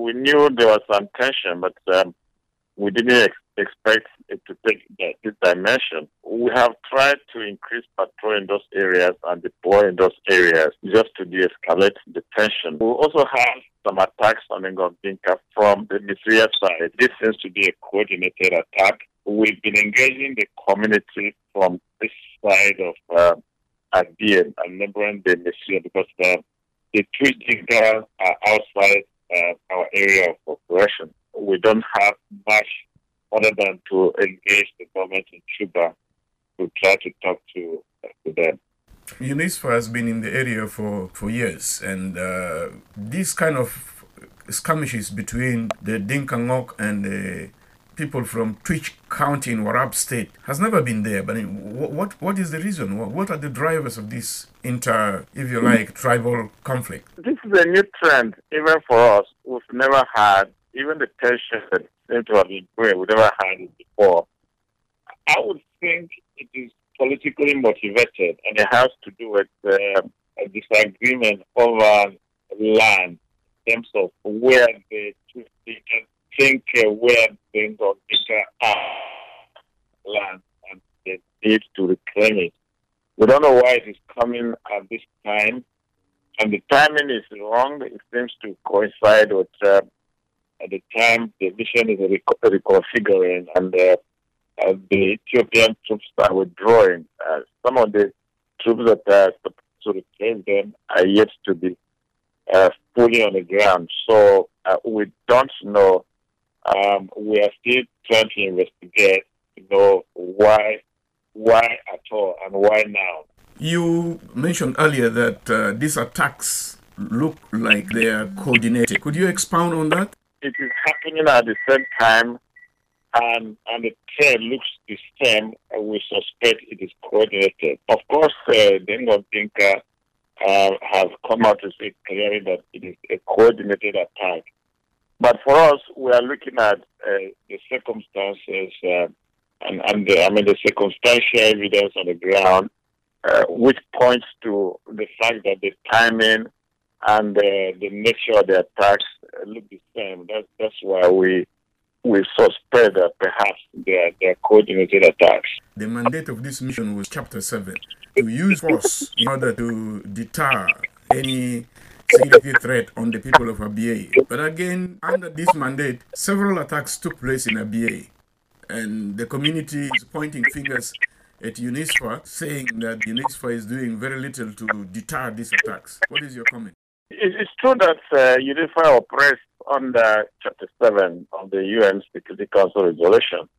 we knew there was some tension, but we didn't expect it to take this dimension. We have tried to increase patrol in those areas and deploy in those areas just to de-escalate the tension. We also have some attacks on Ngomdinka from the Misria side. This seems to be a coordinated attack. We've been engaging the community from this side of Abia and neighboring the Misria because the Twitch Dinka are outside our area of operation. We don't have much other than to engage the government in Cuba to try to talk to them. UNISFA has been in the area for years, and these kind of skirmishes between the Dinka Ngok and the people from Twitch County in Warab State has never been there. But what is the reason? What are the drivers of this if you like, tribal conflict? This is a new trend, even for us. We've never had, even the tension that seems to have been brewing, we've never had it before. I would think it is politically motivated, and it has to do with a disagreement over land in terms of where the two think where the Ngomdinka are land, and they need to reclaim it. We don't know why it is coming at this time, and the timing is wrong. It seems to coincide with at the time the mission is reconfiguring, and the Ethiopian troops are withdrawing. Some of the troops that are supposed to replace them are yet to be fully on the ground. So we don't know. We are still trying to investigate to know why at all and why now. You mentioned earlier that these attacks look like they are coordinated. Could you expound on that? It is happening at the same time, and the trend looks the same, and we suspect it is coordinated. Of course, the Ngomdinka have come out to say clearly that it is a coordinated attack. But for us, we are looking at the circumstances and the circumstantial evidence on the ground, which points to the fact that the timing and the nature of the attacks look the same. That's why we suspect that perhaps they are coordinated attacks. The mandate of this mission was Chapter 7, to use force in order to deter any security threat on the people of Abia. But again, under this mandate, several attacks took place in Abia, and the community is pointing fingers at UNISFA, saying that UNISFA is doing very little to deter these attacks. What is your comment? It's true that UNISFA operates under Chapter 7 of the UN Security Council resolution.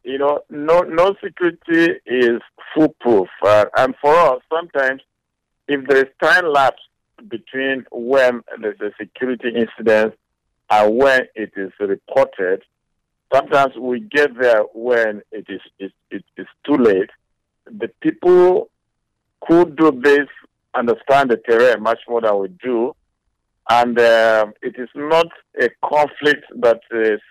No security is foolproof. And for us, sometimes, if there is time lapse between when there's a security incident and when it is reported, sometimes we get there when it is too late. The people who do this understand the terrain much more than we do, and it is not a conflict that is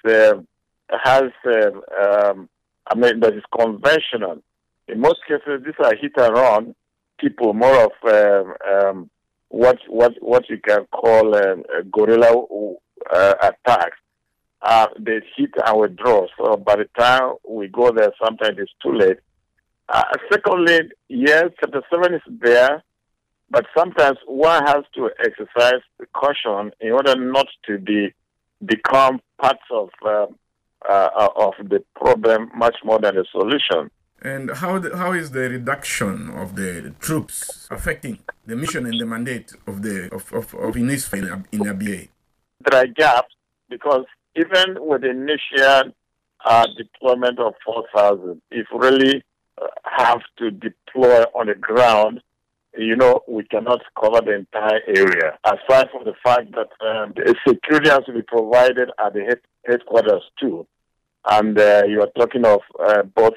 that is conventional. In most cases, these are hit and run people, more of what you can call guerrilla attacks. They hit and withdraw. So by the time we go there, sometimes it's too late. Secondly, yes, Chapter 7 is there, but sometimes one has to exercise caution in order not to become parts of the problem much more than the solution. And how is the reduction of the troops affecting the mission and the mandate of UNISFA in Abia? There are gaps because even with the initial deployment of 4,000, if really have to deploy on the ground, we cannot cover the entire area. Aside from the fact that the security has to be provided at the headquarters too. And you are talking of both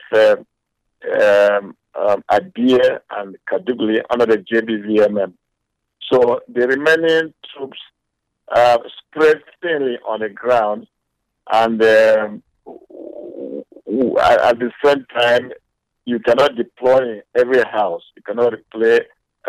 Abia and Kadugli under the JBVMM. So the remaining troops spread thinly on the ground, and at the same time, you cannot deploy in every house. You cannot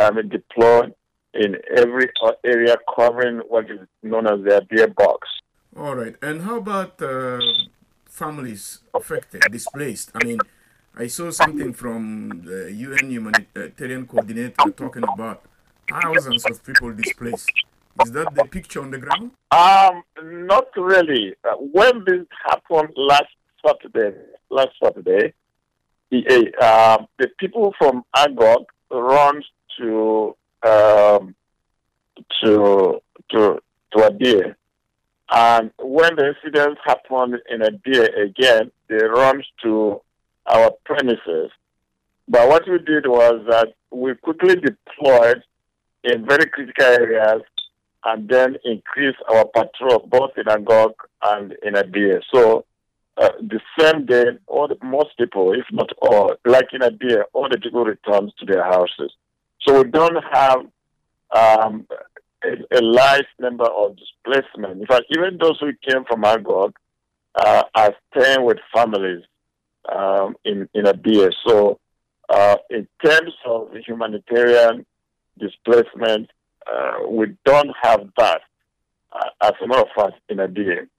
deploy in every area covering what is known as the Abia box. All right. And how about families affected, displaced? I mean, I saw something from the UN humanitarian coordinator talking about thousands of people displaced. Is that the picture on the ground? Not really. When this happened last Saturday, the people from Agog run to um, to to to Adir, and when the incident happened in Adir again, they run to our premises. But what we did was that we quickly deployed in very critical areas and then increase our patrol both in Agog and in Adir. So the same day, most people, if not all, like in Adir, all the people return to their houses. So we don't have um, a large number of displacement. In fact, even those who came from Agog are staying with families in Adir. So in terms of humanitarian displacement, we don't have that as a matter of fact in Adir.